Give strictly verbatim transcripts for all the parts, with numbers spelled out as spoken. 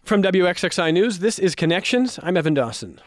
From W X X I News, this is Connections. I'm Evan Dawson.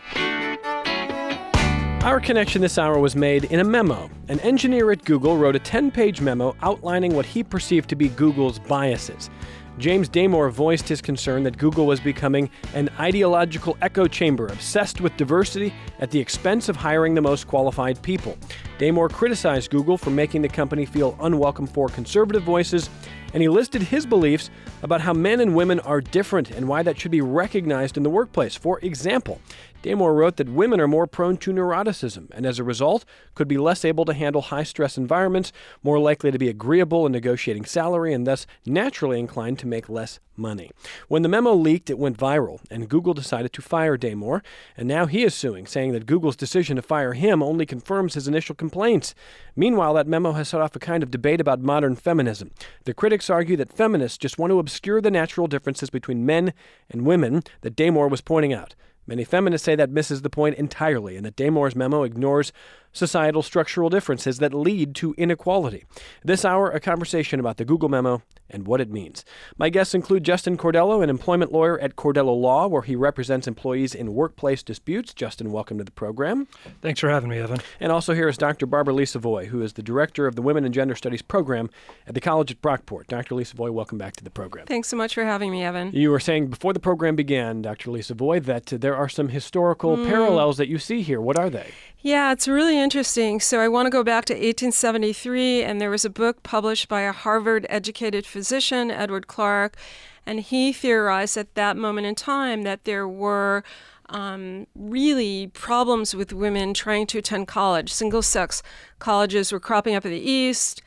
Our connection this hour was made in a memo. An engineer at Google wrote a ten-page memo outlining what he perceived to be Google's biases. James Damore voiced his concern that Google was becoming an ideological echo chamber obsessed with diversity at the expense of hiring the most qualified people. Damore criticized Google for making the company feel unwelcome for conservative voices, and he listed his beliefs about how men and women are different and why that should be recognized in the workplace. For example, Damore wrote that women are more prone to neuroticism and as a result could be less able to handle high-stress environments, more likely to be agreeable in negotiating salary, and thus naturally inclined to make less money. When the memo leaked, it went viral, and Google decided to fire Damore, and now he is suing, saying that Google's decision to fire him only confirms his initial complaints. Meanwhile, that memo has set off a kind of debate about modern feminism. The critics argue that feminists just want to obscure the natural differences between men and women that Damore was pointing out. Many feminists say that misses the point entirely and that Damore's memo ignores societal structural differences that lead to inequality. This hour, a conversation about the Google memo and what it means. My guests include Justin Cordello, an employment lawyer at Cordello Law, where he represents employees in workplace disputes. Justin, welcome to the program. Thanks for having me, Evan. And also here is Doctor Barbara Lee Savoy, who is the director of the Women and Gender Studies program at the College at Brockport. Doctor Lee Savoy, welcome back to the program. Thanks so much for having me, Evan. You were saying before the program began, Doctor Lee Savoy, that uh, there are some historical mm. parallels that you see here. What are they? Yeah, it's really interesting. So I want to go back to eighteen seventy-three, and there was a book published by a Harvard-educated physician, Edward Clark, and he theorized at that moment in time that there were um, really problems with women trying to attend college. Single-sex colleges were cropping up in the East.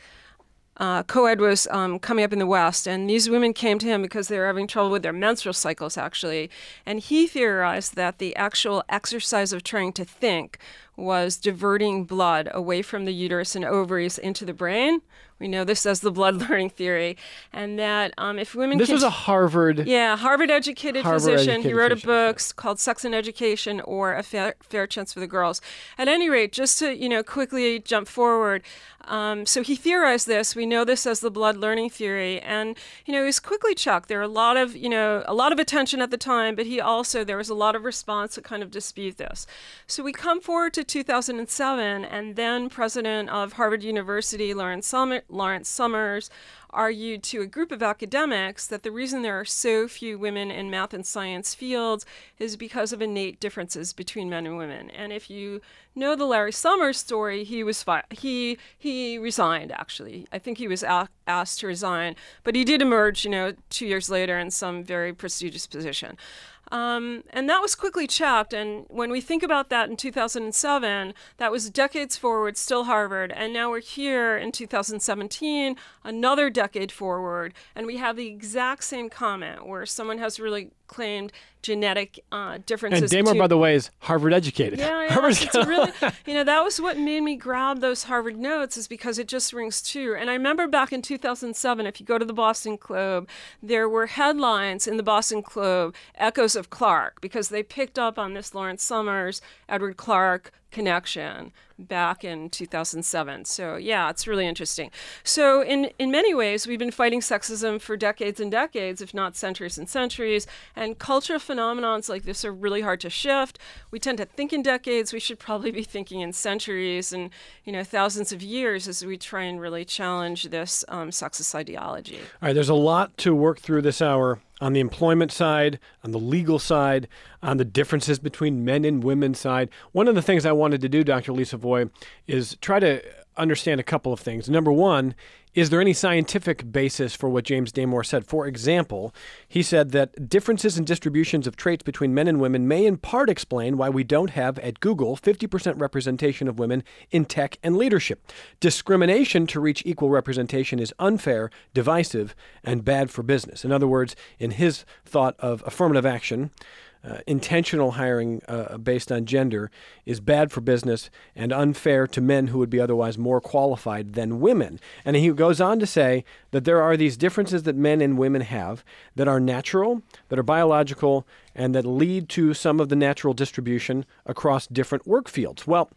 Uh, co-ed was um, coming up in the West, and these women came to him because they were having trouble with their menstrual cycles, actually. And he theorized that the actual exercise of trying to think was diverting blood away from the uterus and ovaries into the brain. We know this as the blood learning theory. And that um, if women... This can was a Harvard... Yeah, Harvard-educated Harvard physician. Educated He wrote a physician. book called Sex and Education, or A Fair, Fair Chance for the Girls. At any rate, just to, you know, quickly jump forward, um, so he theorized this. We know this as the blood learning theory. And, you know, he was quickly checked. There were a lot of, you know, a lot of attention at the time, but he also, there was a lot of response to kind of dispute this. So we come forward to two thousand seven, and then president of Harvard University, Lawrence Summer, Lawrence Summers, argued to a group of academics that the reason there are so few women in math and science fields is because of innate differences between men and women. And if you know the Larry Summers story, he was fi- he he resigned, actually. I think he was a- asked to resign, but he did emerge, you know, two years later in some very prestigious position. Um, and that was quickly checked. And when we think about that in two thousand seven, that was decades forward, still Harvard. And now we're here in two thousand seventeen, another decade forward. And we have the exact same comment where someone has really claimed genetic uh, differences. And Damore, between- by the way, is Harvard-educated. Yeah, yeah. Harvard's It's really, you know, that was what made me grab those Harvard notes, is because it just rings true. And I remember back in two thousand seven, if you go to the Boston Globe, there were headlines in the Boston Globe, echoes of Clark, because they picked up on this Lawrence Summers, Edward Clark connection back in two thousand seven. So yeah, it's really interesting. So in, in many ways, we've been fighting sexism for decades and decades, if not centuries and centuries. And cultural phenomena like this are really hard to shift. We tend to think in decades. We should probably be thinking in centuries and, you know, thousands of years as we try and really challenge this um, sexist ideology. All right, there's a lot to work through this hour on the employment side, on the legal side, on the differences between men and women's side. One of the things I wanted to do, Doctor Lee Savoy, is try to understand a couple of things. Number one, is there any scientific basis for what James Damore said? For example, he said that differences in distributions of traits between men and women may in part explain why we don't have, at Google, fifty percent representation of women in tech and leadership. Discrimination to reach equal representation is unfair, divisive, and bad for business. In other words, in his thought of affirmative action, Uh, intentional hiring uh, based on gender is bad for business and unfair to men who would be otherwise more qualified than women. And he goes on to say that there are these differences that men and women have that are natural, that are biological, and that lead to some of the natural distribution across different work fields. Well,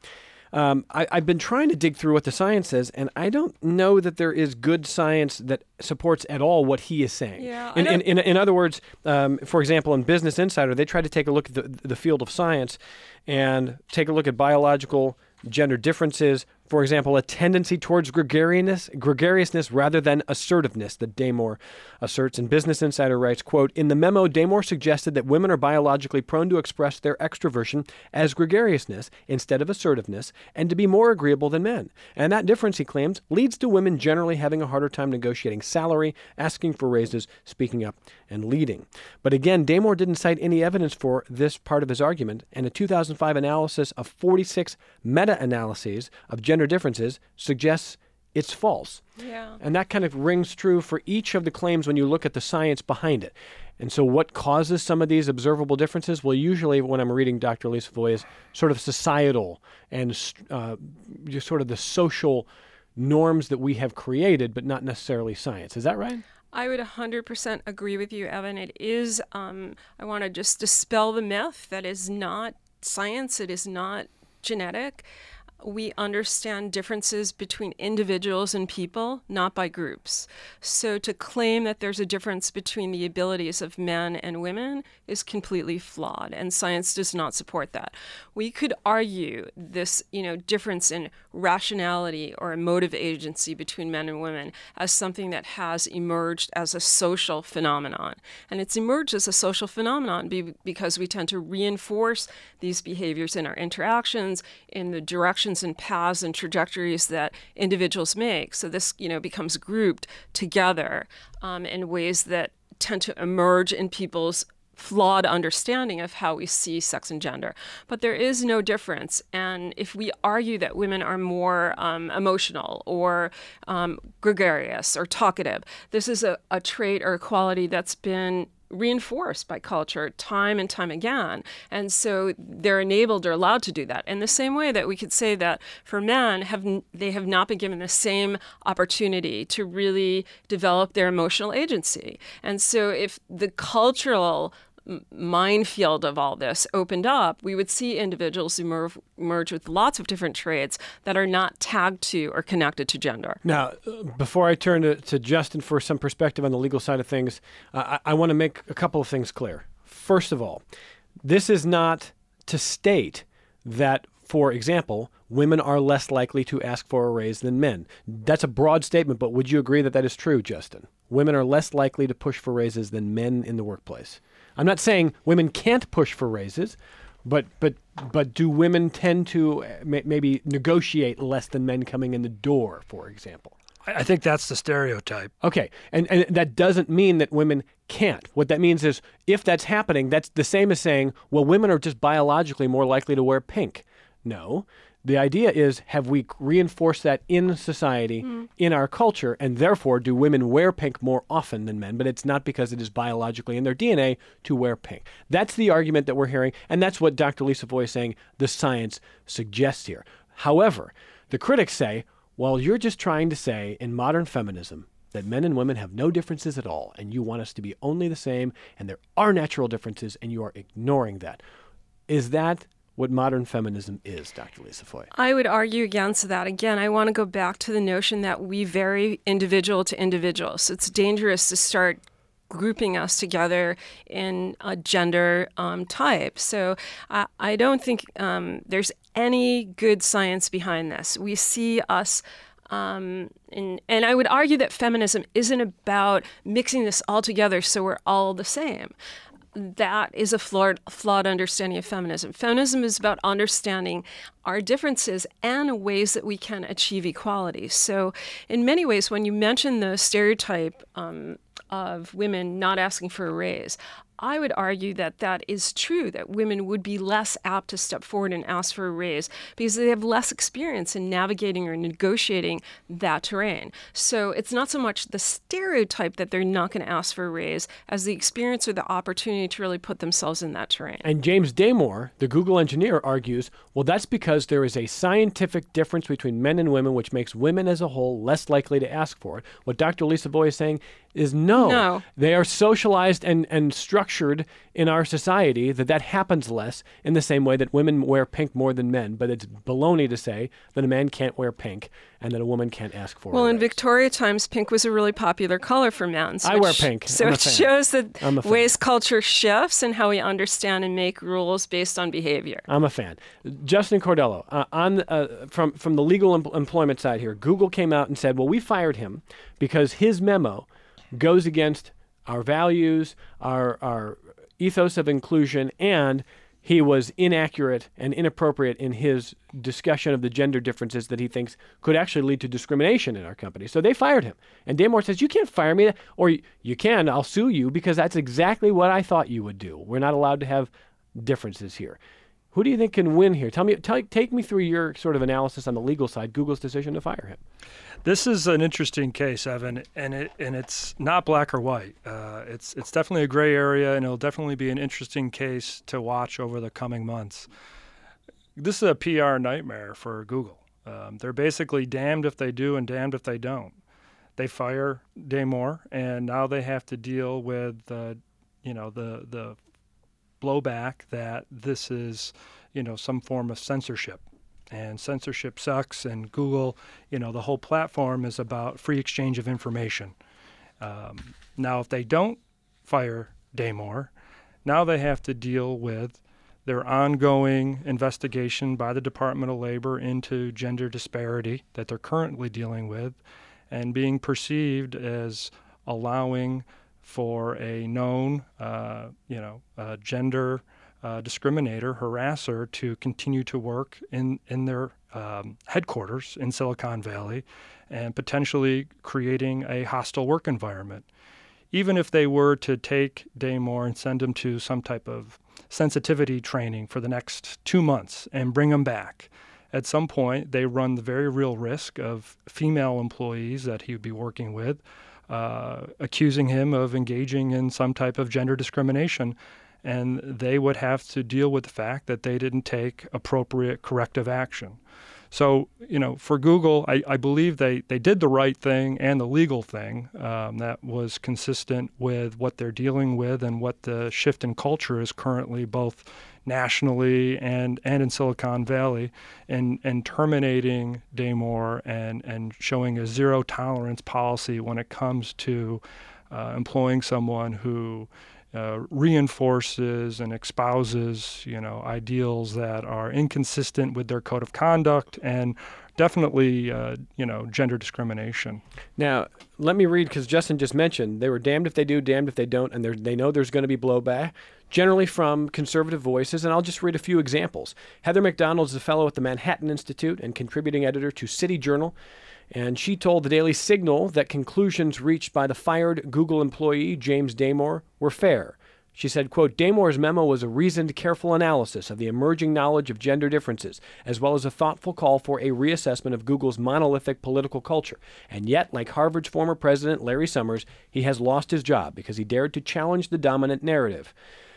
um, I, I've been trying to dig through what the science says, and I don't know that there is good science that supports at all what he is saying. Yeah, in, I in, don't- in, in other words, um, for example, in Business Insider, they tried to take a look at the, the field of science and take a look at biological gender differences. For example, a tendency towards gregariousness, gregariousness rather than assertiveness that Damore asserts. And Business Insider writes, quote, in the memo, Damore suggested that women are biologically prone to express their extroversion as gregariousness instead of assertiveness and to be more agreeable than men. And that difference, he claims, leads to women generally having a harder time negotiating salary, asking for raises, speaking up, and leading. But again, Damore didn't cite any evidence for this part of his argument, and a two thousand five analysis of forty-six meta-analyses of gender differences suggests it's false. Yeah. And that kind of rings true for each of the claims when you look at the science behind it. And so what causes some of these observable differences? Well, usually when I'm reading Doctor Lisa Foy is sort of societal and uh, just sort of the social norms that we have created, but not necessarily science. Is that right? I would one hundred percent agree with you, Evan. It is, um, I want to just dispel the myth that is not science, it is not genetic. We understand differences between individuals and people, not by groups. So to claim that there's a difference between the abilities of men and women is completely flawed, and science does not support that. We could argue this, you know, difference in rationality or emotive agency between men and women as something that has emerged as a social phenomenon. And it's emerged as a social phenomenon be- because we tend to reinforce these behaviors in our interactions, in the direction and paths and trajectories that individuals make. So this, you know, becomes grouped together um, in ways that tend to emerge in people's flawed understanding of how we see sex and gender. But there is no difference. And if we argue that women are more um, emotional or um, gregarious or talkative, this is a, a trait or a quality that's been reinforced by culture time and time again. And so they're enabled or allowed to do that. In the same way that we could say that for men, have they have not been given the same opportunity to really develop their emotional agency. And so if the cultural minefield of all this opened up, we would see individuals emerge, emerge with lots of different traits that are not tagged to or connected to gender. Now, before I turn to, to Justin for some perspective on the legal side of things, uh, I, I want to make a couple of things clear. First of all, this is not to state that, for example, women are less likely to ask for a raise than men. That's a broad statement, but would you agree that that is true, Justin? Women are less likely to push for raises than men in the workplace. I'm not saying women can't push for raises, but but but do women tend to maybe negotiate less than men coming in the door, for example? I think that's the stereotype. Okay, and, and that doesn't mean that women can't. What that means is if that's happening, that's the same as saying, well, women are just biologically more likely to wear pink. No. The idea is, have we reinforced that in society, mm. in our culture, and therefore do women wear pink more often than men? But it's not because it is biologically in their D N A to wear pink. That's the argument that we're hearing, and that's what Doctor Lisa Foy is saying the science suggests here. However, the critics say, well, you're just trying to say in modern feminism that men and women have no differences at all, and you want us to be only the same, and there are natural differences, and you are ignoring that. Is that what modern feminism is, Doctor Lisa Foy? I would argue against that. Again, I want to go back to the notion that we vary individual to individual. So it's dangerous to start grouping us together in a gender um, type. So uh, I don't think um, there's any good science behind this. We see us Um, and, and I would argue that feminism isn't about mixing this all together so we're all the same. That is a flawed, flawed understanding of feminism. Feminism is about understanding our differences and ways that we can achieve equality. So in many ways, when you mention the stereotype um, of women not asking for a raise, I would argue that that is true, that women would be less apt to step forward and ask for a raise because they have less experience in navigating or negotiating that terrain. So it's not so much the stereotype that they're not going to ask for a raise as the experience or the opportunity to really put themselves in that terrain. And James Damore, the Google engineer, argues, well, that's because there is a scientific difference between men and women, which makes women as a whole less likely to ask for it. What Doctor Lisa Foy is saying is no. No. They are socialized and, and structured structured in our society that that happens less, in the same way that women wear pink more than men. But it's baloney to say that a man can't wear pink and that a woman can't ask for it. Well, in Victoria times, pink was a really popular color for men. So I wear pink. So I'm a it fan. shows that I'm a fan. ways culture shifts and how we understand and make rules based on behavior. I'm a fan. Justin Cordello, uh, on uh, from from the legal em- employment side here, Google came out and said, well, we fired him because his memo goes against our values, our our ethos of inclusion, and he was inaccurate and inappropriate in his discussion of the gender differences that he thinks could actually lead to discrimination in our company. So they fired him. And Damore says, you can't fire me, or you can, I'll sue you, because that's exactly what I thought you would do. We're not allowed to have differences here. Who do you think can win here? Tell me, tell, take me through your sort of analysis on the legal side, Google's decision to fire him. This is an interesting case, Evan, and it and it's not black or white. Uh, it's it's definitely a gray area, and it'll definitely be an interesting case to watch over the coming months. This is a P R nightmare for Google. Um, they're basically damned if they do and damned if they don't. They fire Damore, and now they have to deal with uh, you know the the blowback that this is you know some form of censorship. And censorship sucks, and Google, you know, the whole platform is about free exchange of information. Um, now, if they don't fire Damore, now they have to deal with their ongoing investigation by the Department of Labor into gender disparity that they're currently dealing with, and being perceived as allowing for a known, uh, you know, uh, gender Uh, discriminator, harasser, to continue to work in, in their um, headquarters in Silicon Valley and potentially creating a hostile work environment. Even if they were to take Damore and send him to some type of sensitivity training for the next two months and bring him back, at some point they run the very real risk of female employees that he would be working with uh, accusing him of engaging in some type of gender discrimination. And they would have to deal with the fact that they didn't take appropriate corrective action. So, you know, for Google, I, I believe they, they did the right thing and the legal thing um, that was consistent with what they're dealing with and what the shift in culture is currently both nationally and, and in Silicon Valley, and, and terminating Damore and, and showing a zero tolerance policy when it comes to uh, employing someone who Uh, reinforces and espouses, you know, ideals that are inconsistent with their code of conduct and definitely, uh, you know, gender discrimination. Now, let me read, because Justin just mentioned they were damned if they do, damned if they don't, and they know there's going to be blowback, generally from conservative voices, and I'll just read a few examples. Heather McDonald is a fellow at the Manhattan Institute and contributing editor to City Journal, and she told the Daily Signal that conclusions reached by the fired Google employee, James Damore, were fair. She said, quote, Damore's memo was a reasoned, careful analysis of the emerging knowledge of gender differences, as well as a thoughtful call for a reassessment of Google's monolithic political culture. And yet, like Harvard's former president, Larry Summers, he has lost his job because he dared to challenge the dominant narrative.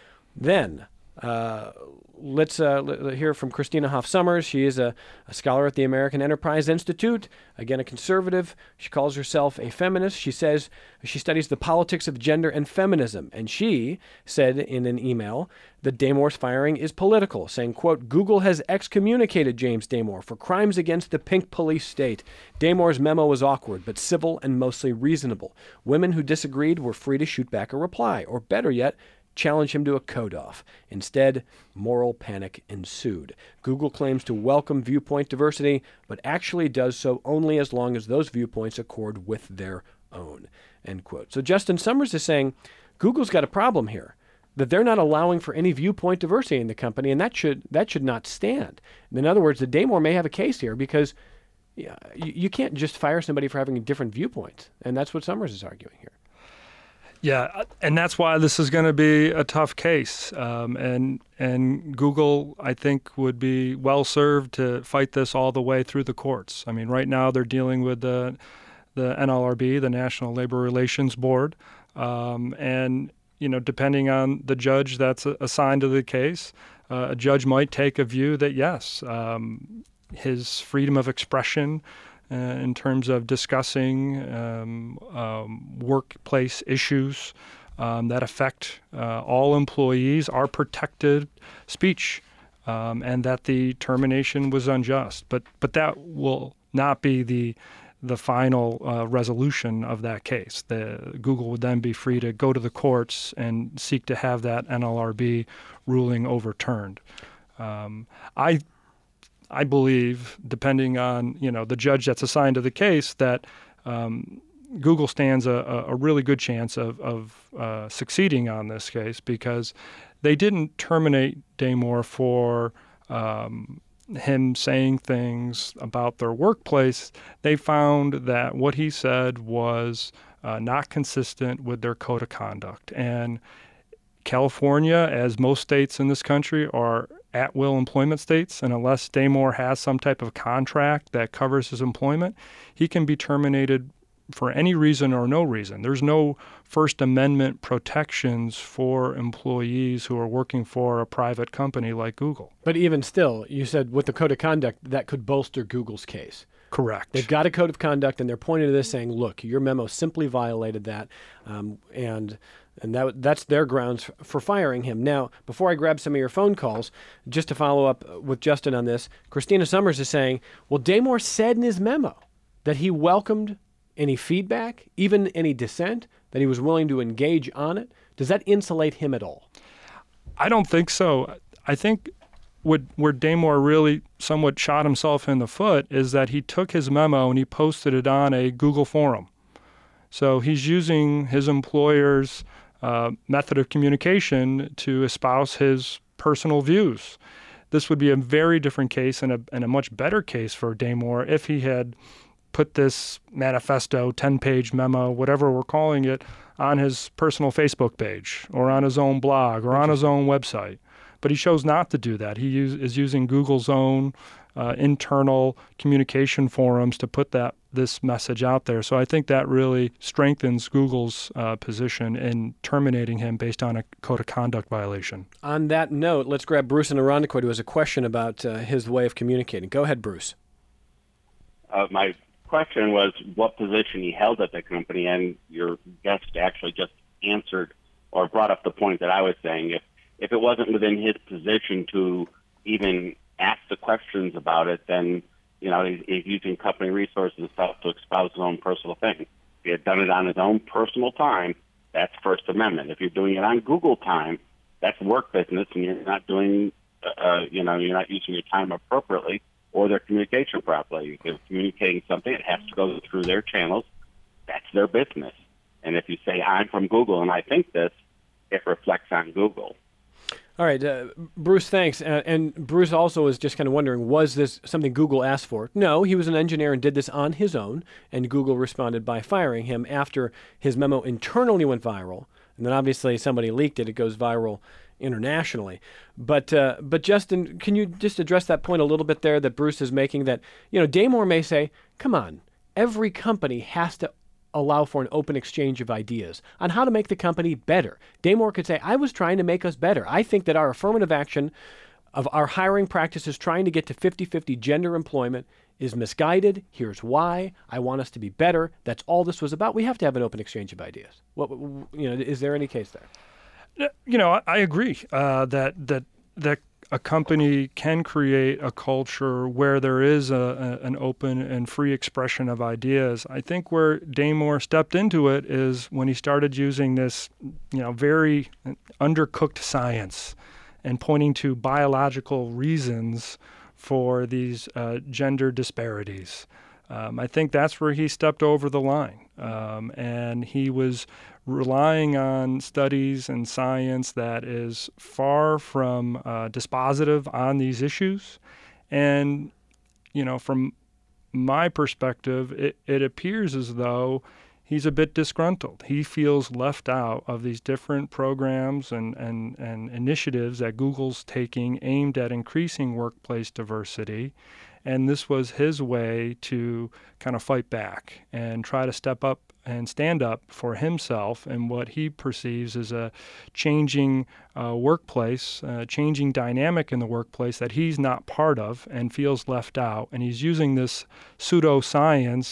Then, uh, let's uh, l- hear from Christina Hoff Sommers. She is a, a scholar at the American Enterprise Institute, again, a conservative. She calls herself a feminist. She says she studies the politics of gender and feminism. And she said in an email that Damore's firing is political, saying, quote, Google has excommunicated James Damore for crimes against the pink police state. Damore's memo was awkward, but civil and mostly reasonable. Women who disagreed were free to shoot back a reply, or better yet, challenge him to a code-off. Instead, moral panic ensued. Google claims to welcome viewpoint diversity, but actually does so only as long as those viewpoints accord with their own, end quote. So Justin Summers is saying Google's got a problem here, that they're not allowing for any viewpoint diversity in the company, and that should that should not stand. In other words, the Damore may have a case here because yeah, you, you can't just fire somebody for having different viewpoints, and that's what Summers is arguing here. Yeah, and that's why this is going to be a tough case. Um, and and Google, I think, would be well served to fight this all the way through the courts. I mean, right now they're dealing with the the N L R B, the National Labor Relations Board, um, and you know, depending on the judge that's assigned to the case, uh, a judge might take a view that yes, um, his freedom of expression Uh, in terms of discussing um, um, workplace issues um, that affect uh, all employees are protected speech, um, and that the termination was unjust. But but that will not be the the final uh, resolution of that case. The, Google would then be free to go to the courts and seek to have that N L R B ruling overturned. Um, I I believe, depending on you know the judge that's assigned to the case, that um, Google stands a, a really good chance of, of uh, succeeding on this case, because they didn't terminate Damore for um, him saying things about their workplace. They found that what he said was uh, not consistent with their code of conduct. And California, as most states in this country, are at-will employment states, and unless Damore has some type of contract that covers his employment, he can be terminated for any reason or no reason. There's no First Amendment protections for employees who are working for a private company like Google. But even still, you said with the code of conduct, that could bolster Google's case. Correct. They've got a code of conduct, and they're pointing to this saying, look, your memo simply violated that, um, and and that that's their grounds for firing him. Now, before I grab some of your phone calls, just to follow up with Justin on this, Christina Summers is saying, well, Damore said in his memo that he welcomed any feedback, even any dissent, that he was willing to engage on it. Does that insulate him at all? I don't think so. I think what, where Damore really somewhat shot himself in the foot is that he took his memo and he posted it on a Google forum. So he's using his employer's uh, method of communication to espouse his personal views. This would be a very different case and a, and a much better case for Damore if he had put this manifesto, ten-page memo, whatever we're calling it, on his personal Facebook page or on his own blog or on his own website. But he chose not to do that. He use, is using Google's own uh, internal communication forums to put that this message out there. So I think that really strengthens Google's uh, position in terminating him based on a code of conduct violation. On that note, let's grab Bruce in Irondequoit, who has a question about uh, his way of communicating. Go ahead, Bruce. Uh, my question was what position he held at the company, and your guest actually just answered or brought up the point that I was saying. If if it wasn't within his position to even ask the questions about it, then you know he's, he's using company resources and stuff to espouse his own personal thing. If he had done it on his own personal time, that's First Amendment. If you're doing it on Google time, that's work business, and you're not doing, uh, you know, you're not using your time appropriately or their communication properly. If they're communicating something, it has to go through their channels. That's their business. And if you say, I'm from Google and I think this, it reflects on Google. All right, uh, Bruce, thanks. Uh, and Bruce also is just kind of wondering, was this something Google asked for? No, he was an engineer and did this on his own, and Google responded by firing him after his memo internally went viral. And then obviously somebody leaked it. It goes viral internationally. But uh, but Justin, can you just address that point a little bit there that Bruce is making, that, you know, Damore may say, come on, every company has to allow for an open exchange of ideas on how to make the company better. Damore could say, I was trying to make us better. I think that our affirmative action of our hiring practices trying to get to fifty-fifty gender employment is misguided. Here's why. I want us to be better. That's all this was about. We have to have an open exchange of ideas. What, you know, is there any case there? You know, I agree uh, that that that a company can create a culture where there is a, a, an open and free expression of ideas. I think where Damore stepped into it is when he started using this, you know, very undercooked science and pointing to biological reasons for these uh, gender disparities. Um, I think that's where he stepped over the line, um, and he was relying on studies and science that is far from uh, dispositive on these issues. And, you know, from my perspective, it, it appears as though he's a bit disgruntled. He feels left out of these different programs and, and, and initiatives that Google's taking aimed at increasing workplace diversity. And this was his way to kind of fight back and try to step up and stand up for himself and what he perceives as a changing uh, workplace, uh, changing dynamic in the workplace that he's not part of and feels left out. And he's using this pseudoscience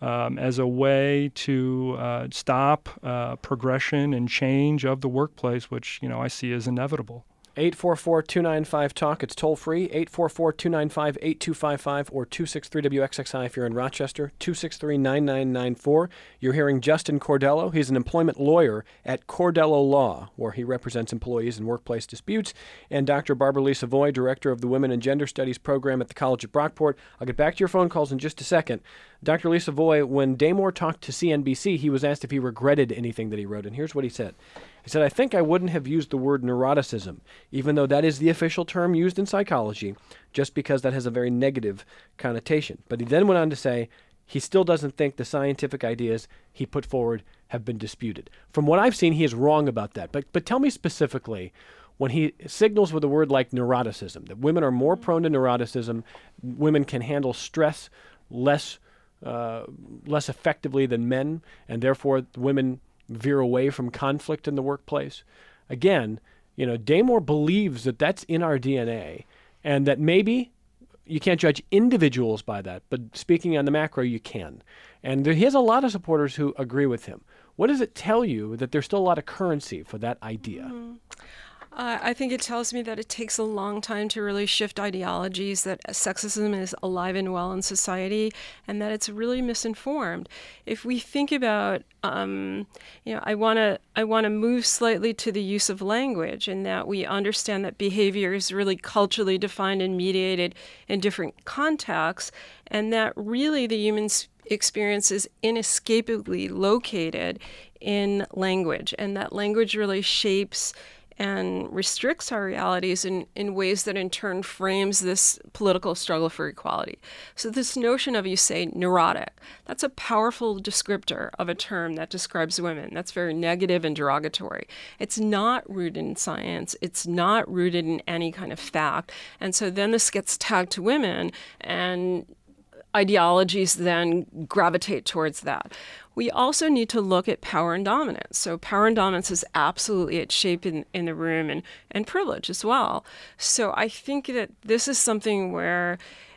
um, as a way to uh, stop uh, progression and change of the workplace, which, you know, I see as inevitable. eight four four, two nine five, talk. It's toll free, eight four four, two nine five, eight two five five or two six three W X X I if you're in Rochester, two six three, nine nine nine four. You're hearing Justin Cordello. He's an employment lawyer at Cordello Law, where he represents employees in workplace disputes, and Doctor Barbara Lee Savoy, director of the Women and Gender Studies program at the College at Brockport. I'll get back to your phone calls in just a second. Doctor Lee Savoy, when Damore talked to C N B C, he was asked if he regretted anything that he wrote, and here's what he said. He said, I think I wouldn't have used the word neuroticism, even though that is the official term used in psychology, just because that has a very negative connotation. But he then went on to say he still doesn't think the scientific ideas he put forward have been disputed. From what I've seen, he is wrong about that. But but tell me specifically, when he signals with a word like neuroticism, that women are more prone to neuroticism, women can handle stress less uh, less effectively than men, and therefore women veer away from conflict in the workplace. Again, you know, Damore believes that that's in our D N A, and that maybe you can't judge individuals by that, but speaking on the macro, you can. And there, he has a lot of supporters who agree with him. What does it tell you that there's still a lot of currency for that idea? Mm-hmm. Uh, I think it tells me that it takes a long time to really shift ideologies, that sexism is alive and well in society, and that it's really misinformed. If we think about, um, you know, I want to I want to move slightly to the use of language, in that we understand that behavior is really culturally defined and mediated in different contexts, and that really the human experience is inescapably located in language, and that language really shapes and restricts our realities in, in ways that in turn frames this political struggle for equality. So this notion of, you say, neurotic, that's a powerful descriptor of a term that describes women. That's very negative and derogatory. It's not rooted in science. It's not rooted in any kind of fact. And so then this gets tagged to women, and ideologies then gravitate towards that. We also need to look at power and dominance. So power and dominance is absolutely at shape in, in the room, and, and privilege as well. So I think that this is something where,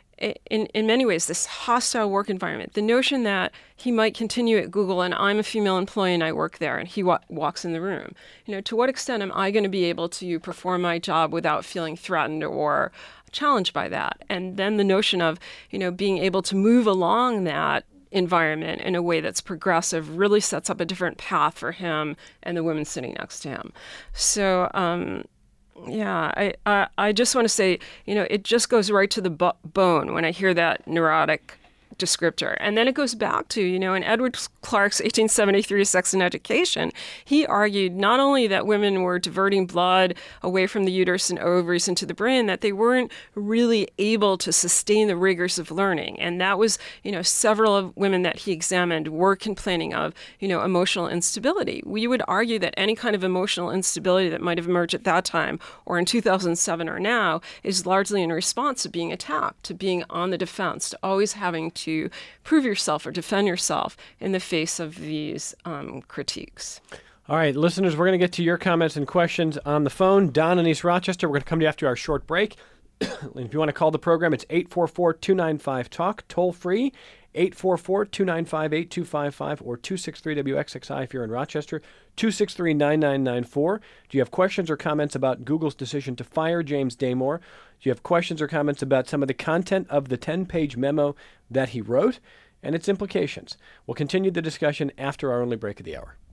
in, in many ways, this hostile work environment, the notion that he might continue at Google and I'm a female employee and I work there, and he wa- walks in the room. You know, to what extent am I going to be able to perform my job without feeling threatened or challenged by that? And then the notion of, you know, being able to move along that environment in a way that's progressive really sets up a different path for him and the women sitting next to him. So, um, yeah, I, I, I just want to say, you know, it just goes right to the bo- bone when I hear that neurotic descriptor. And then it goes back to, you know, in Edward Clark's eighteen seventy-three Sex and Education, he argued not only that women were diverting blood away from the uterus and ovaries into the brain, that they weren't really able to sustain the rigors of learning. And that was, you know, several of women that he examined were complaining of, you know, emotional instability. We would argue that any kind of emotional instability that might have emerged at that time, or in two thousand seven or now, is largely in response to being attacked, to being on the defense, to always having to to prove yourself or defend yourself in the face of these um, critiques. All right, listeners, we're going to get to your comments and questions on the phone. Don in East Rochester, we're going to come to you after our short break. If you want to call the program, it's eight four four, two nine five, talk, toll free, eight four four, two nine five, eight two five five, or two six three W X X I if you're in Rochester, two six three, nine nine nine four. Do you have questions or comments about Google's decision to fire James Damore? Do you have questions or comments about some of the content of the ten-page memo that he wrote and its implications? We'll continue the discussion after our only break of the hour.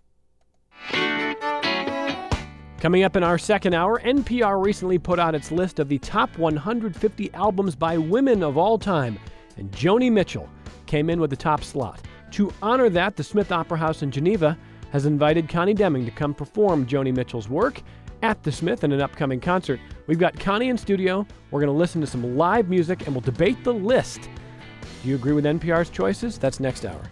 Coming up in our second hour, N P R recently put out its list of the top one hundred fifty albums by women of all time, and Joni Mitchell came in with the top slot. To honor that, the Smith Opera House in Geneva has invited Connie Deming to come perform Joni Mitchell's work at the Smith in an upcoming concert. We've got Connie in studio. We're going to listen to some live music, and we'll debate the list. Do you agree with N P R's choices? That's next hour.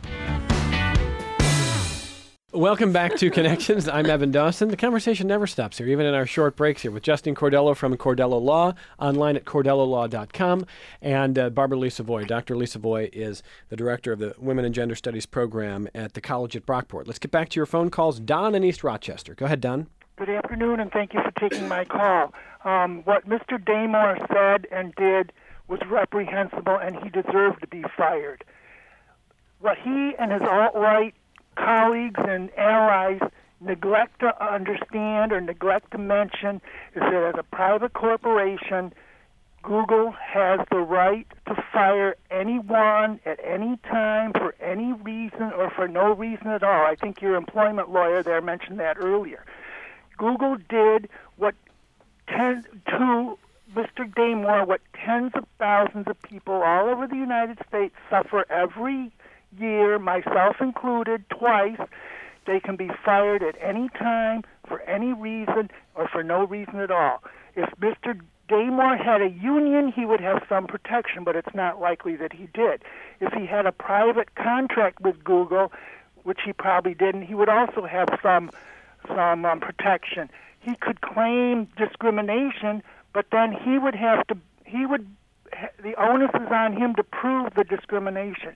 Welcome back to Connections. I'm Evan Dawson. The conversation never stops here, even in our short breaks here, with Justin Cordello from Cordello Law, online at cordello law dot com, and uh, Barbara Lee Savoy. Doctor Lee Savoy is the director of the Women and Gender Studies program at the College at Brockport. Let's get back to your phone calls. Don in East Rochester. Go ahead, Don. Good afternoon, and thank you for taking my call. Um, what Mister Damore said and did was reprehensible, and he deserved to be fired. what he and his alt-right colleagues and allies neglect to understand or neglect to mention is that as a private corporation, Google has the right to fire anyone at any time for any reason or for no reason at all. I think your employment lawyer there mentioned that earlier. Google did what ten, to Mister Damore, what tens of thousands of people all over the United States suffer every year, myself included, twice. They can be fired at any time for any reason or for no reason at all. If Mister Damore had a union, he would have some protection, but it's not likely that he did. If he had a private contract with Google, which he probably didn't, he would also have some some um, protection. He could claim discrimination, but then he would have to, he would, the onus is on him to prove the discrimination.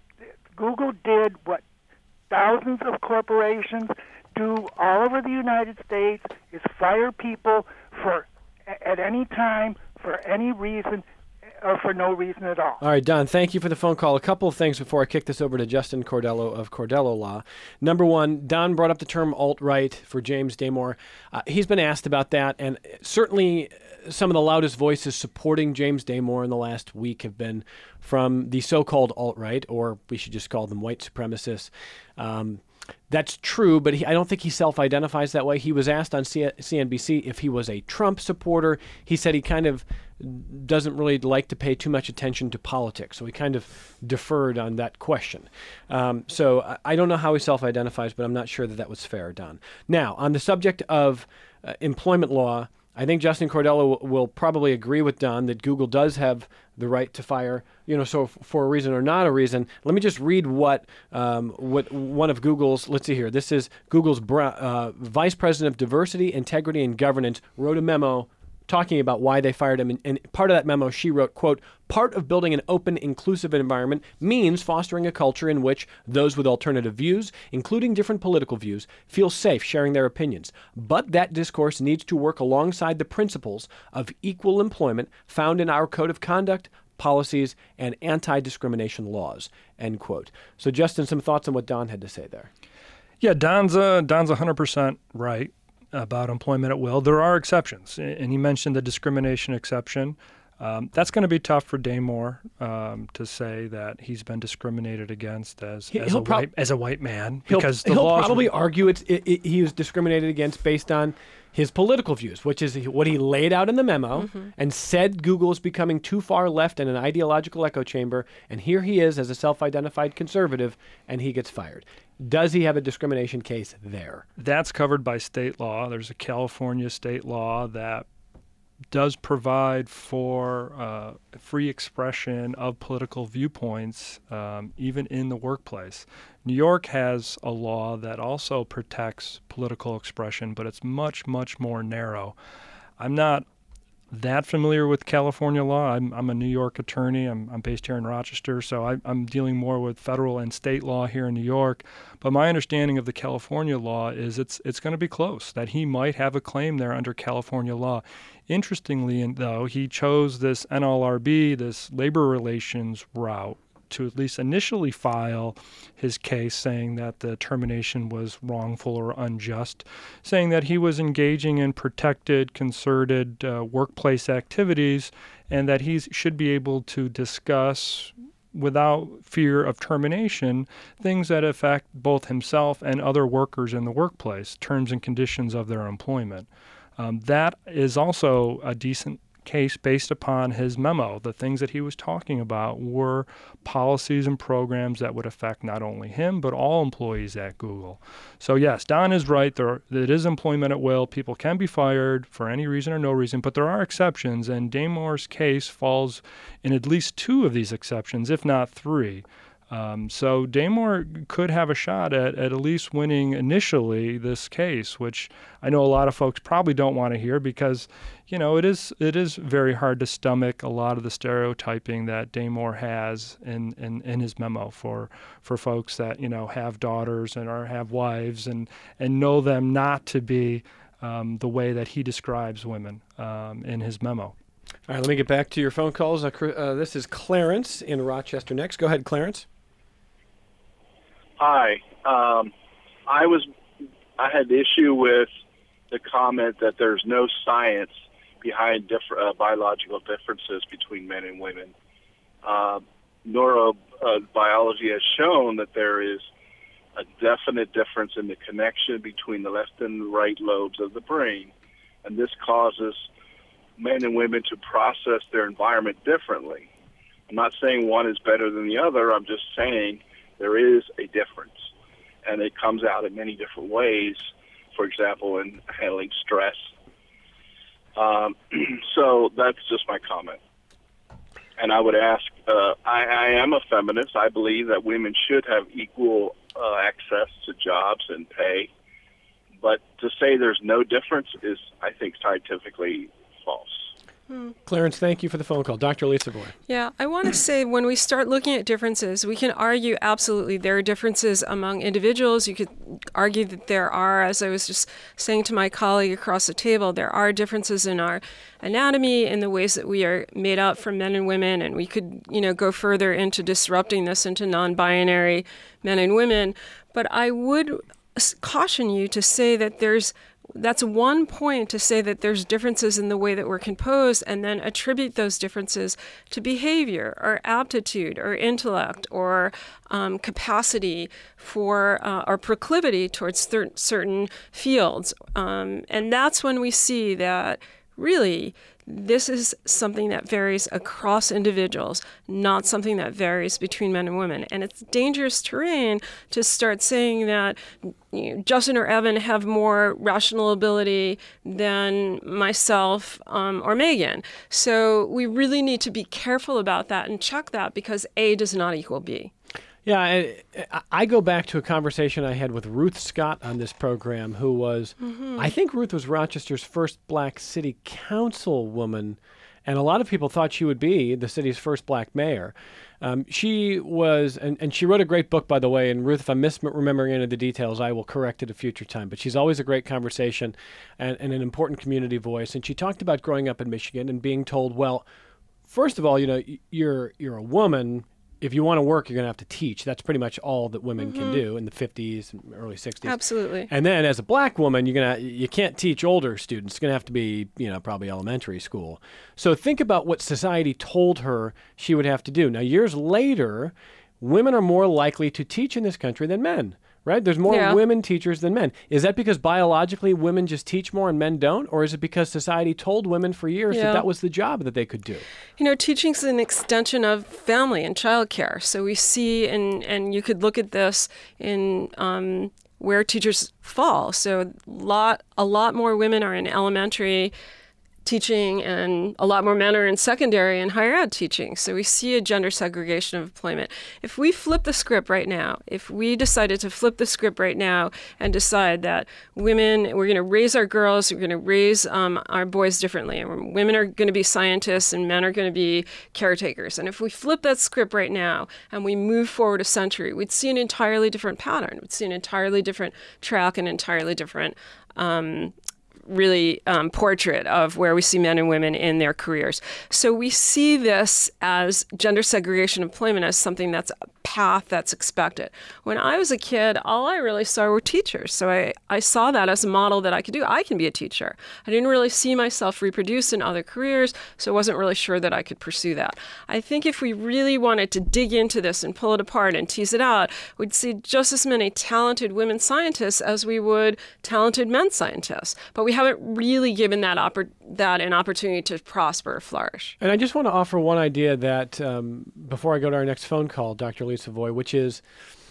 Google did what thousands of corporations do all over the United States, is fire people for at any time, for any reason, or for no reason at all. All right, Don, thank you for the phone call. A couple of things before I kick this over to Justin Cordello of Cordello Law. Number one, Don brought up the term alt-right for James Damore. Uh, he's been asked about that, and certainly some of the loudest voices supporting James Damore in the last week have been from the so-called alt-right, or we should just call them white supremacists. Um, That's true, but he, I don't think he self-identifies that way. He was asked on C- CNBC if he was a Trump supporter. He said he kind of doesn't really like to pay too much attention to politics, so he kind of deferred on that question. Um, so I, I don't know how he self-identifies, but I'm not sure that that was fair, Don. Now, on the subject of uh, employment law, I think Justin Cordello will probably agree with Don that Google does have the right to fire, you know, so for a reason or not a reason. Let me just read what um, what one of Google's, let's see here, this is Google's uh, Vice President of Diversity, Integrity, and Governance wrote a memo talking about why they fired him. And, and part of that memo, she wrote, quote, part of building an open, inclusive environment means fostering a culture in which those with alternative views, including different political views, feel safe sharing their opinions. But that discourse needs to work alongside the principles of equal employment found in our code of conduct, policies, and anti-discrimination laws, end quote. So, Justin, some thoughts on what Don had to say there. Yeah, Don's, uh, Don's one hundred percent right about employment at will. There are exceptions, and he mentioned the discrimination exception. Um, that's going to be tough for Damore um, to say that he's been discriminated against as, he, as, a, prob- white, as a white man. He'll, because the he'll laws probably were- argue it's, it, it, he was discriminated against based on his political views, which is what he laid out in the memo mm-hmm. and said Google is becoming too far left in an ideological echo chamber, and here he is as a self-identified conservative, and he gets fired. Does he have a discrimination case there? That's covered by state law. There's a California state law that does provide for uh, free expression of political viewpoints, um, even in the workplace. New York has a law that also protects political expression, but it's much, much more narrow. I'm not that familiar with California law. I'm, I'm a New York attorney. I'm, I'm based here in Rochester, so I, I'm dealing more with federal and state law here in New York. But my understanding of the California law is it's it's going to be close, that he might have a claim there under California law. Interestingly, though, he chose this N L R B, this labor relations route, to at least initially file his case saying that the termination was wrongful or unjust, saying that he was engaging in protected, concerted uh, workplace activities, and that he should be able to discuss without fear of termination things that affect both himself and other workers in the workplace, terms and conditions of their employment. Um, that is also a decent case based upon his memo. The things that he was talking about were policies and programs that would affect not only him, but all employees at Google. So yes, Don is right. There, it is employment at will. People can be fired for any reason or no reason, but there are exceptions, and Damore's case falls in at least two of these exceptions, if not three. Um, so Damore could have a shot at, at at least winning initially this case, which I know a lot of folks probably don't want to hear because, you know, it is it is very hard to stomach a lot of the stereotyping that Damore has in, in, in his memo for for folks that, you know, have daughters and or have wives and, and know them not to be um, the way that he describes women um, in his memo. All right, let me get back to your phone calls. Uh, uh, this is Clarence in Rochester next. Go ahead, Clarence. Hi. Um, I was I had the issue with the comment that there's no science behind different uh, biological differences between men and women. Uh, neurobiology has shown that there is a definite difference in the connection between the left and right lobes of the brain, and this causes men and women to process their environment differently. I'm not saying one is better than the other. I'm just saying there is a difference, and it comes out in many different ways, for example, in handling stress. Um, so that's just my comment. And I would ask, uh, I, I am a feminist. I believe that women should have equal uh, access to jobs and pay. But to say there's no difference is, I think, scientifically false. Hmm. Clarence, thank you for the phone call. Doctor Lisa Voy. Yeah, I want to say when we start looking at differences, we can argue absolutely there are differences among individuals. You could argue that there are, as I was just saying to my colleague across the table, there are differences in our anatomy, in the ways that we are made up from men and women, and we could, you know, go further into disrupting this into non-binary men and women. But I would caution you to say that there's That's one point to say that there's differences in the way that we're composed and then attribute those differences to behavior or aptitude or intellect or um, capacity for uh, or proclivity towards cer- certain fields. Um, and that's when we see that really this is something that varies across individuals, not something that varies between men and women. And it's dangerous terrain to start saying that you know, Justin or Evan have more rational ability than myself um, or Megan. So we really need to be careful about that and check that, because A does not equal B. Yeah, I, I go back to a conversation I had with Ruth Scott on this program, who was, mm-hmm. I think Ruth was Rochester's first black city council woman, and a lot of people thought she would be the city's first black mayor. Um, she was, and, and she wrote a great book, by the way, and Ruth, if I'm misremembering any of the details, I will correct it a future time, but she's always a great conversation and, and an important community voice, and she talked about growing up in Michigan and being told, well, first of all, you know, you're you're a woman. If you want to work, you're going to have to teach. That's pretty much all that women mm-hmm. can do in the fifties and early sixties. Absolutely. And then as a black woman, you're going to you can't teach older students. It's going to have to be, you know, probably elementary school. So think about what society told her she would have to do. Now, years later, women are more likely to teach in this country than men, right? There's more yeah. women teachers than men. Is that because biologically women just teach more and men don't? Or is it because society told women for years yeah. that that was the job that they could do? You know, teaching is an extension of family and childcare. So we see, and, and you could look at this in um, where teachers fall. So lot, a lot more women are in elementary teaching, and a lot more men are in secondary and higher ed teaching. So we see a gender segregation of employment. If we flip the script right now, if we decided to flip the script right now and decide that women, we're going to raise our girls, we're going to raise um, our boys differently, and women are going to be scientists and men are going to be caretakers. And if we flip that script right now and we move forward a century, we'd see an entirely different pattern. We'd see an entirely different track, an entirely different um, really um, portrait of where we see men and women in their careers. So we see this as gender segregation employment as something that's a path that's expected. When I was a kid, all I really saw were teachers. So I, I saw that as a model that I could do. I can be a teacher. I didn't really see myself reproduce in other careers, so I wasn't really sure that I could pursue that. I think if we really wanted to dig into this and pull it apart and tease it out, we'd see just as many talented women scientists as we would talented men scientists. But we We haven't really given that oppor- that an opportunity to prosper or flourish. And I just want to offer one idea that um, before I go to our next phone call, Doctor Lisa Voy, which is,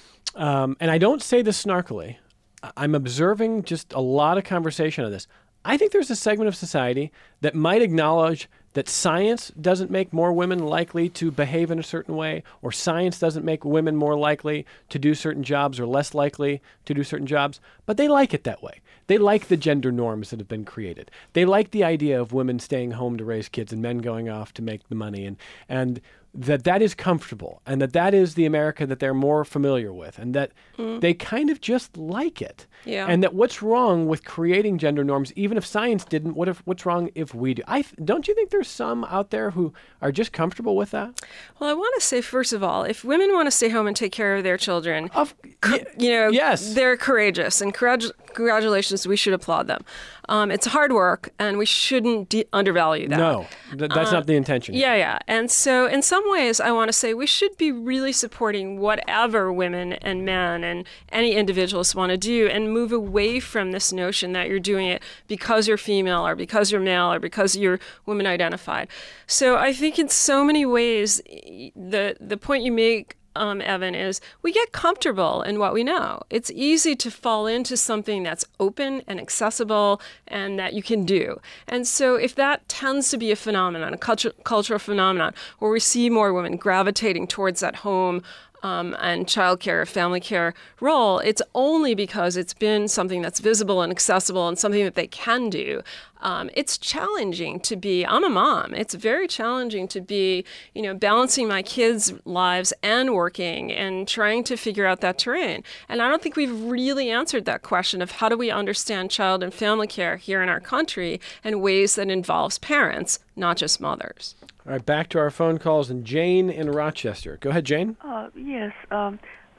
um, and I don't say this snarkily, I'm observing just a lot of conversation on this. I think there's a segment of society that might acknowledge that science doesn't make more women likely to behave in a certain way, or science doesn't make women more likely to do certain jobs or less likely to do certain jobs, but they like it that way. They like the gender norms that have been created. They like the idea of women staying home to raise kids and men going off to make the money. And, and that that is comfortable and that that is the America that they're more familiar with and that mm. they kind of just like it. Yeah. And that what's wrong with creating gender norms, even if science didn't, what if what's wrong if we do? I don't you think there's some out there who are just comfortable with that? Well, I want to say, first of all, if women want to stay home and take care of their children, of, c- you know, yes. they're courageous, and congratu- congratulations, we should applaud them. Um, it's hard work, and we shouldn't de- undervalue that. No, th- that's uh, not the intention. Yeah, yeah. And so in some ways, I want to say we should be really supporting whatever women and men and any individuals want to do and move away from this notion that you're doing it because you're female or because you're male or because you're woman identified. So I think in so many ways, the the point you make, Um, Evan, is we get comfortable in what we know. It's easy to fall into something that's open and accessible and that you can do. And so if that tends to be a phenomenon, a culture, cultural phenomenon, where we see more women gravitating towards that home um, and childcare, family care role, it's only because it's been something that's visible and accessible and something that they can do. Um, it's challenging to be, I'm a mom, it's very challenging to be, you know, balancing my kids' lives and working and trying to figure out that terrain. And I don't think we've really answered that question of how do we understand child and family care here in our country in ways that involves parents, not just mothers. All right, back to our phone calls, and Jane in Rochester. Go ahead, Jane. Uh, yes, um,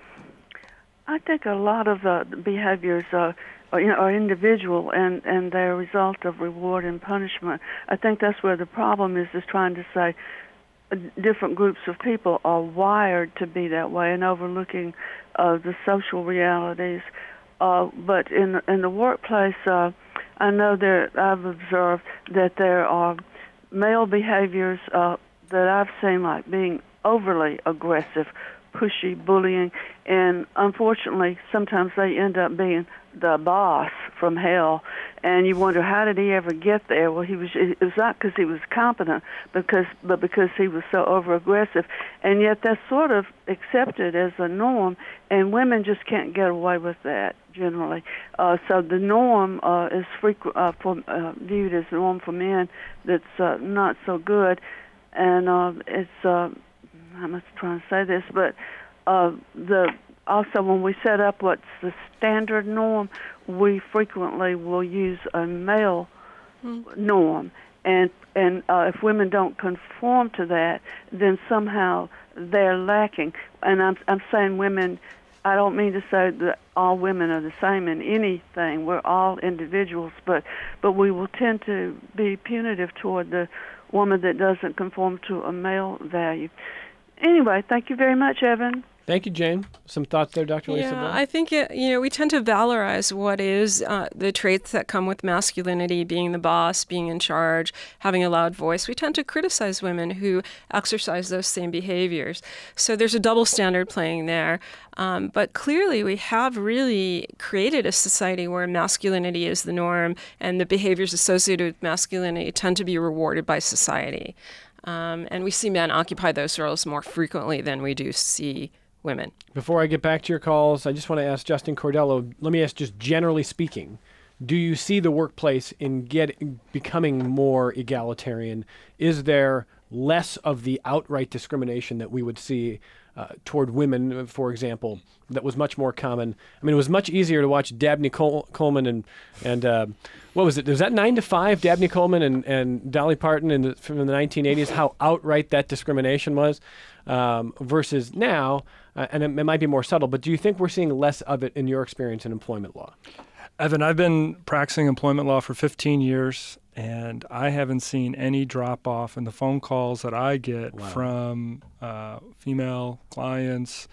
I think a lot of the behaviors uh, are, you know, are individual, and, and they're a result of reward and punishment. I think that's where the problem is, is trying to say uh, different groups of people are wired to be that way and overlooking uh, the social realities. Uh, but in, in the workplace, uh, I know that I've observed that there are male behaviors uh, that I've seen, like being overly aggressive, pushy, bullying, and unfortunately sometimes they end up being the boss from hell, and you wonder, how did he ever get there? Well, he was it was not because he was competent, because but because he was so over aggressive, and yet that's sort of accepted as a norm, and women just can't get away with that generally. Uh, so the norm uh, is frequent uh, for, uh, viewed as norm for men that's uh, not so good, and uh, it's uh, I'm not trying to say this, but uh, the also when we set up what's the standard norm, we frequently will use a male mm. norm, and and uh, if women don't conform to that, then somehow they're lacking. And I'm I'm saying women. I don't mean to say that all women are the same in anything. We're all individuals, but but we will tend to be punitive toward the woman that doesn't conform to a male value. Anyway, thank you very much, Evan. Thank you, Jane. Some thoughts there, Doctor Lisa? Yeah, I think, it, you know, we tend to valorize what is uh, the traits that come with masculinity, being the boss, being in charge, having a loud voice. We tend to criticize women who exercise those same behaviors. So there's a double standard playing there. Um, but clearly we have really created a society where masculinity is the norm and the behaviors associated with masculinity tend to be rewarded by society. Um, and we see men occupy those roles more frequently than we do see women. Before I get back to your calls, I just want to ask Justin Cordello, let me ask, just generally speaking, do you see the workplace in get, becoming more egalitarian? Is there less of the outright discrimination that we would see uh, toward women, for example, that was much more common? I mean, it was much easier to watch Dabney Col- Coleman and, and uh, what was it? Was that nine to five, Dabney Coleman and, and Dolly Parton in the, from the nineteen eighties, how outright that discrimination was um, versus now, uh, and it, it might be more subtle, but do you think we're seeing less of it in your experience in employment law? Evan, I've been practicing employment law for fifteen years, and I haven't seen any drop-off in the phone calls that I get wow. from uh, female clients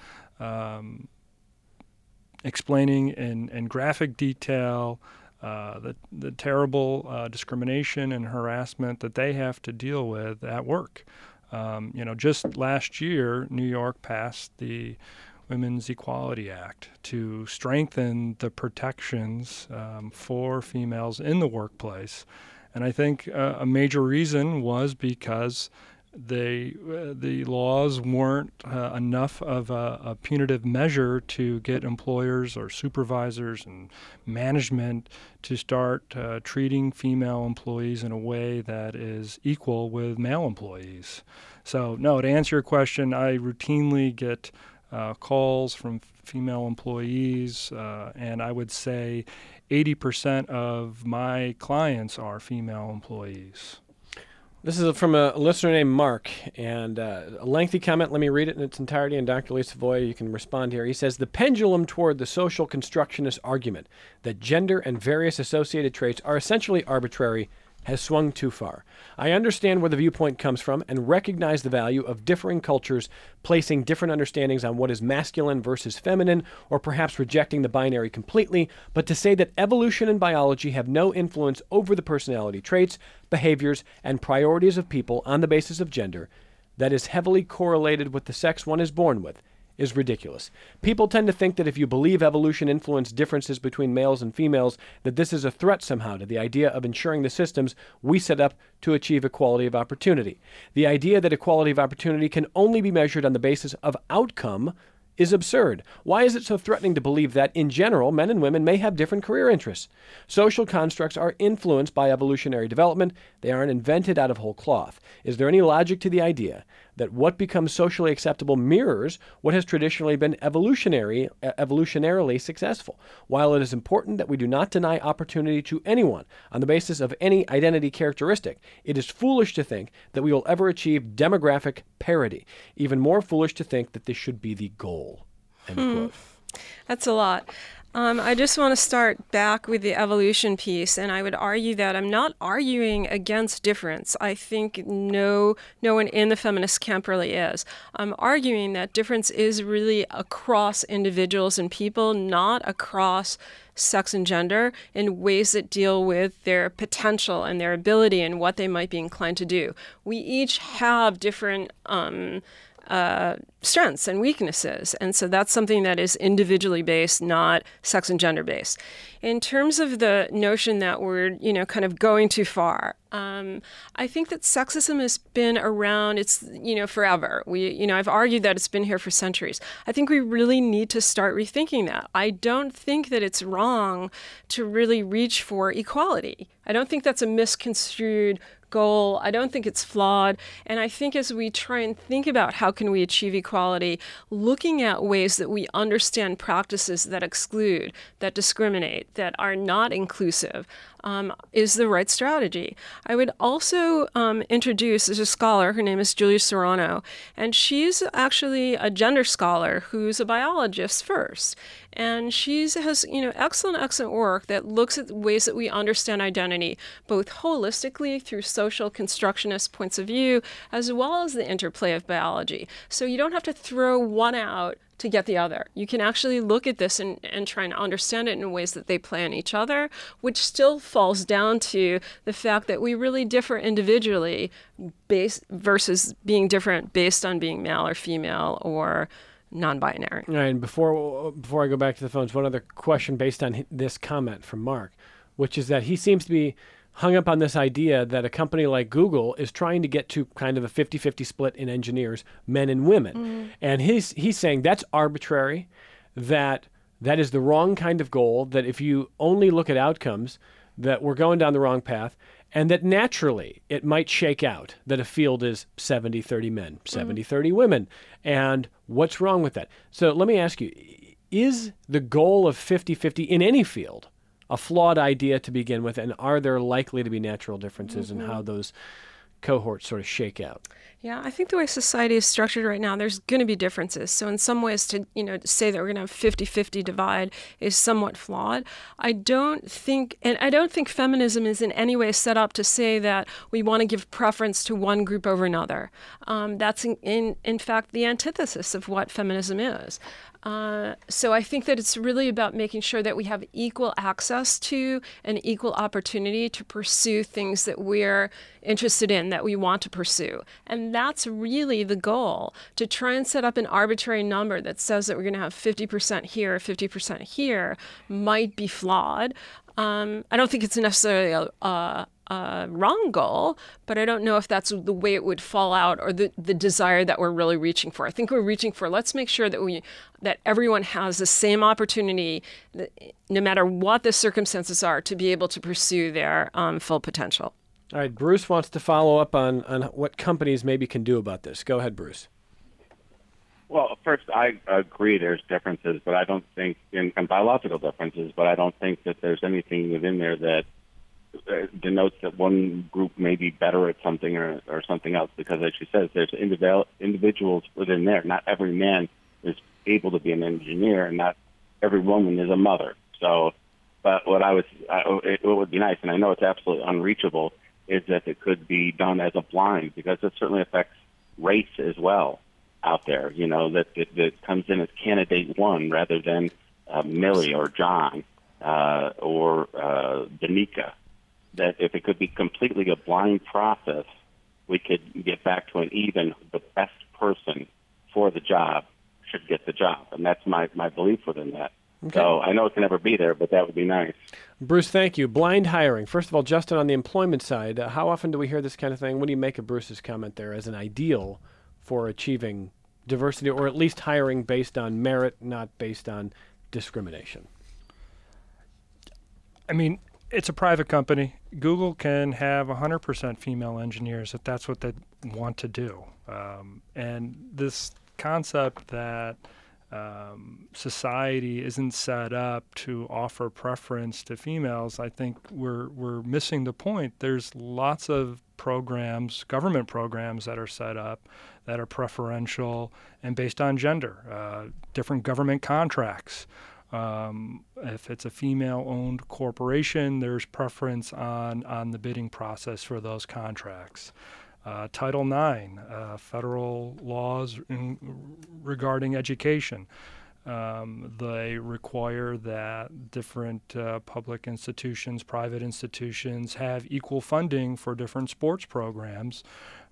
um, explaining in, in graphic detail uh, the, the terrible uh, discrimination and harassment that they have to deal with at work. Um, you know, just last year, New York passed the Women's Equality Act to strengthen the protections um, for females in the workplace. And I think uh, a major reason was because they uh, the laws weren't uh, enough of a, a punitive measure to get employers or supervisors and management to start uh, treating female employees in a way that is equal with male employees. So, no, to answer your question, I routinely get uh, calls from female employees, uh, and I would say eighty percent of my clients are female employees. This is from a listener named Mark, and uh, a lengthy comment. Let me read it in its entirety, and Doctor Lee Savoy, you can respond here. He says, the pendulum toward the social constructionist argument that gender and various associated traits are essentially arbitrary has swung too far. I understand where the viewpoint comes from and recognize the value of differing cultures placing different understandings on what is masculine versus feminine, or perhaps rejecting the binary completely, but to say that evolution and biology have no influence over the personality traits, behaviors, and priorities of people on the basis of gender that is heavily correlated with the sex one is born with is ridiculous. People tend to think that if you believe evolution influenced differences between males and females, that this is a threat somehow to the idea of ensuring the systems we set up to achieve equality of opportunity. The idea that equality of opportunity can only be measured on the basis of outcome is absurd. Why is it so threatening to believe that, in general, men and women may have different career interests? Social constructs are influenced by evolutionary development. They aren't invented out of whole cloth. Is there any logic to the idea that what becomes socially acceptable mirrors what has traditionally been evolutionary, evolutionarily successful? While it is important that we do not deny opportunity to anyone on the basis of any identity characteristic, it is foolish to think that we will ever achieve demographic parity. Even more foolish to think that this should be the goal. End hmm. quote. That's a lot. Um, I just want to start back with the evolution piece, and I would argue that I'm not arguing against difference. I think no, no one in the feminist camp really is. I'm arguing that difference is really across individuals and people, not across sex and gender, in ways that deal with their potential and their ability and what they might be inclined to do. We each have different um, Uh, strengths and weaknesses. And so that's something that is individually based, not sex and gender based. In terms of the notion that we're, you know, kind of going too far, um, I think that sexism has been around, it's, you know, forever. We, you know, I've argued that it's been here for centuries. I think we really need to start rethinking that. I don't think that it's wrong to really reach for equality. I don't think that's a misconstrued goal. I don't think it's flawed. And I think as we try and think about how can we achieve equality, looking at ways that we understand practices that exclude, that discriminate, that are not inclusive, um, is the right strategy. I would also um, introduce, as a scholar, her name is Julia Serrano, and she's actually a gender scholar who's a biologist first. And she has, you know, excellent, excellent work that looks at ways that we understand identity, both holistically through social constructionist points of view, as well as the interplay of biology. So you don't have to throw one out to get the other. You can actually look at this and, and try and understand it in ways that they play on each other, which still falls down to the fact that we really differ individually based versus being different based on being male or female or non-binary. All right, and before before I go back to the phones, one other question based on this comment from Mark, which is that he seems to be hung up on this idea that a company like Google is trying to get to kind of a fifty-fifty split in engineers, men and women. Mm. And he's he's saying that's arbitrary, that that is the wrong kind of goal, that if you only look at outcomes, that we're going down the wrong path, and that naturally it might shake out that a field is seventy thirty men, seventy thirty mm. women. And what's wrong with that? So let me ask you, is the goal of fifty-fifty in any field a flawed idea to begin with, and are there likely to be natural differences mm-hmm. in how those cohorts sort of shake out? Yeah, I think the way society is structured right now, there's going to be differences. So in some ways, to you know say that we're going to have fifty-fifty divide is somewhat flawed. I don't think, and I don't think feminism is in any way set up to say that we want to give preference to one group over another. Um, that's in, in in fact the antithesis of what feminism is. Uh, so I think that it's really about making sure that we have equal access to and equal opportunity to pursue things that we're interested in, that we want to pursue. And that's really the goal. To try and set up an arbitrary number that says that we're going to have fifty percent here, fifty percent here, might be flawed. Um, I don't think it's necessarily a, a a wrong goal, but I don't know if that's the way it would fall out or the, the desire that we're really reaching for. I think we're reaching for, let's make sure that we that everyone has the same opportunity, no matter what the circumstances are, to be able to pursue their um, full potential. All right, Bruce wants to follow up on, on what companies maybe can do about this. Go ahead, Bruce. Well, first, I agree there's differences, but I don't think, in, in biological differences, but I don't think that there's anything within there that uh, denotes that one group may be better at something or, or something else, because as she says, there's individual, individuals within there. Not every man is able to be an engineer, and not every woman is a mother. So, but what I was, I, it, it would be nice, and I know it's absolutely unreachable, is that it could be done as a blind, because it certainly affects race as well out there, you know, that, that, that comes in as candidate one rather than uh, Millie or John uh, or uh, Danica. That if it could be completely a blind process, we could get back to an even, the best person for the job should get the job. And that's my, my belief within that. Okay. So I know it can never be there, but that would be nice. Bruce, thank you. Blind hiring. First of all, Justin, on the employment side, uh, how often do we hear this kind of thing? What do you make of Bruce's comment there as an ideal for achieving diversity, or at least hiring based on merit, not based on discrimination? I mean, it's a private company. Google can have one hundred percent female engineers if that's what they want to do. Um, and this concept that Um, society isn't set up to offer preference to females, I think we're we're missing the point. There's lots of programs, government programs that are set up that are preferential and based on gender, uh, different government contracts. Um, if it's a female-owned corporation, there's preference on, on the bidding process for those contracts. Uh, Title nine, uh, federal laws in, regarding education. Um, they require that different uh, public institutions, private institutions have equal funding for different sports programs,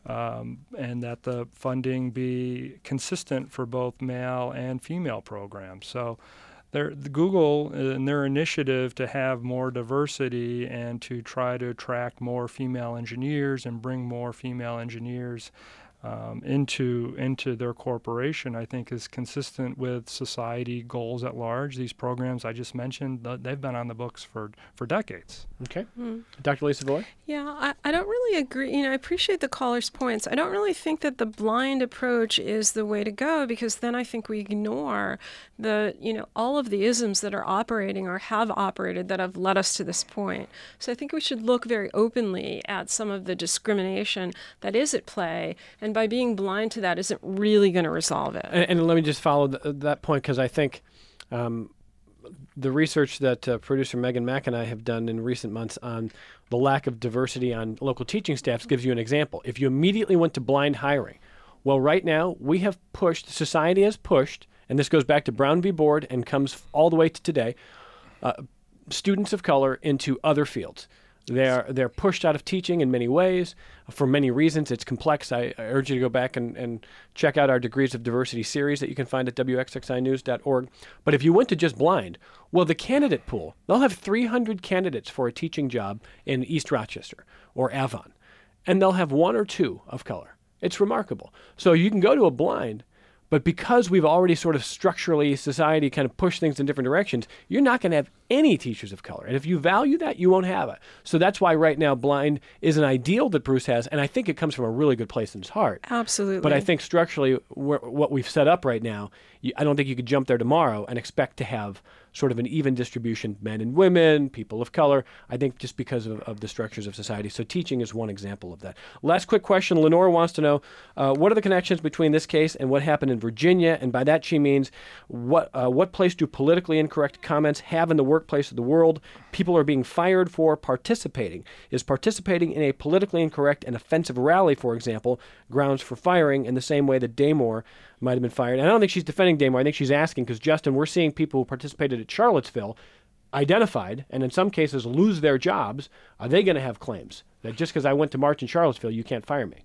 um, and that the funding be consistent for both male and female programs. So Their, the Google, in their initiative to have more diversity and to try to attract more female engineers and bring more female engineers um, into into their corporation, I think is consistent with society goals at large. These programs I just mentioned, they've been on the books for, for decades. Okay. Mm. Doctor Lisa Voy? Yeah, I, I don't really agree. You know, I appreciate the caller's points. I don't really think that the blind approach is the way to go, because then I think we ignore the, you know, all of the isms that are operating or have operated that have led us to this point. So I think we should look very openly at some of the discrimination that is at play, and by being blind to that isn't really going to resolve it. And, and let me just follow th- that point, because I think um, the research that uh, producer Megan Mack and I have done in recent months on the lack of diversity on local teaching staffs gives you an example. If you immediately went to blind hiring, well, right now we have pushed, society has pushed, and this goes back to Brown v. Board and comes all the way to today, uh, students of color into other fields. They're they're pushed out of teaching in many ways for many reasons. It's complex. I, I urge you to go back and, and check out our Degrees of Diversity series that you can find at W X X I news dot org. But if you went to just blind, well, the candidate pool, they'll have three hundred candidates for a teaching job in East Rochester or Avon, and they'll have one or two of color. It's remarkable. So you can go to a blind, but because we've already sort of structurally, society kind of pushed things in different directions, you're not going to have any teachers of color. And if you value that, you won't have it. So that's why right now blind is an ideal that Bruce has, and I think it comes from a really good place in his heart. Absolutely. But I think structurally, we're, what we've set up right now, you, I don't think you could jump there tomorrow and expect to have sort of an even distribution, men and women, people of color, I think just because of, of the structures of society. So teaching is one example of that. Last quick question. Lenore wants to know, uh, what are the connections between this case and what happened in Virginia? And by that she means, what uh, what place do politically incorrect comments have in the workplace of the world? People are being fired for participating. Is participating in a politically incorrect and offensive rally, for example, grounds for firing in the same way that Damore might have been fired? And I don't think she's defending Damore. I think she's asking because, Justin, we're seeing people who participated at Charlottesville identified and in some cases lose their jobs. Are they going to have claims that just because I went to march in Charlottesville, you can't fire me?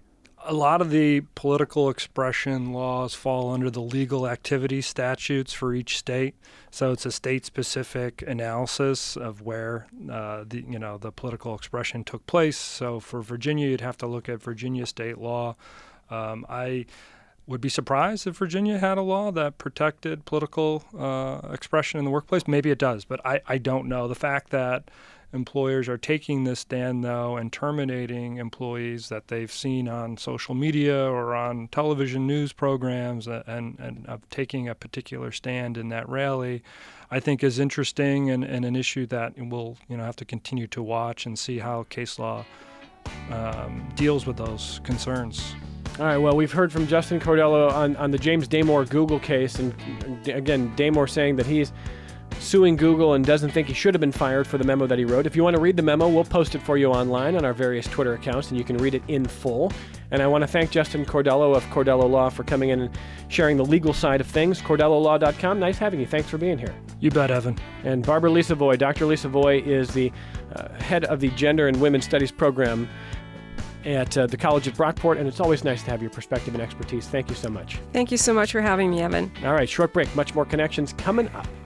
A lot of the political expression laws fall under the legal activity statutes for each state. So it's a state-specific analysis of where uh, the you know the political expression took place. So for Virginia, you'd have to look at Virginia state law. Um, I would be surprised if Virginia had a law that protected political uh, expression in the workplace. Maybe it does, but I, I don't know. The fact that employers are taking this stand, though, and terminating employees that they've seen on social media or on television news programs and, and, and uh, taking a particular stand in that rally, I think is interesting and, and an issue that we'll you know have to continue to watch and see how case law um, deals with those concerns. All right, well, we've heard from Justin Cordello on, on the James Damore Google case, and again, Damore saying that he's suing Google and doesn't think he should have been fired for the memo that he wrote. If you want to read the memo, we'll post it for you online on our various Twitter accounts, and you can read it in full. And I want to thank Justin Cordello of Cordello Law for coming in and sharing the legal side of things. Cordello Law dot com. Nice having you. Thanks for being here. You bet, Evan. And Barbara Lisa Voy. Doctor Lisa Voy is the uh, head of the Gender and Women's Studies program at uh, the College at Brockport, and it's always nice to have your perspective and expertise. Thank you so much. Thank you so much for having me, Evan. All right, short break. Much more Connections coming up.